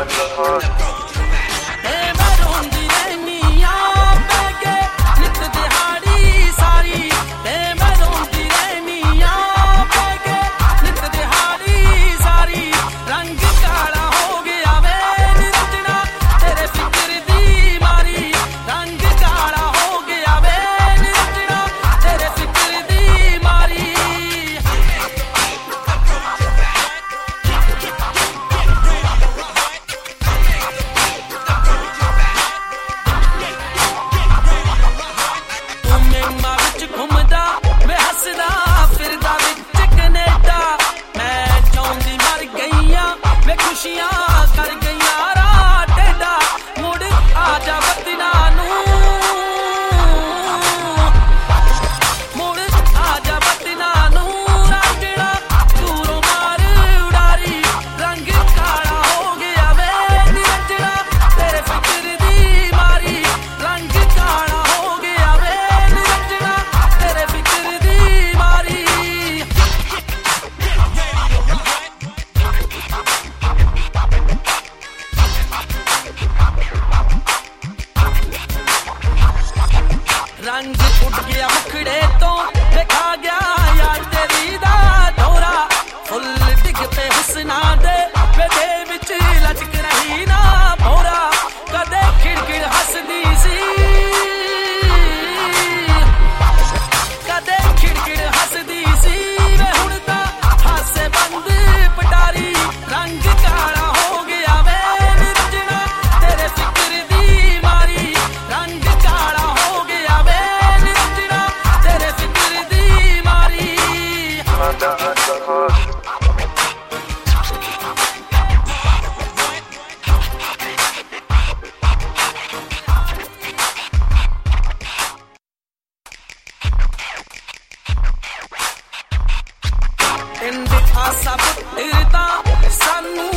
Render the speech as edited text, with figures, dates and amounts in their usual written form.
रंग उड़ गया मुखड़े तो देखा गया यार तेरी दा दौरा फुल डिग पे हुस्ना दे बेदे विच लचक रही ना भौरा कदे खिड़खिड़ हसदी सी कदे खिड़खिड़ हसदी सी वे हुण तां हासे बंद पटारी रंग काला हो गया वे निरजना तेरे फिक्र दी मारी रंग काला हो गया वे निरजना तेरे फिक्र दी मारी इंद आसा पुत्रता सानू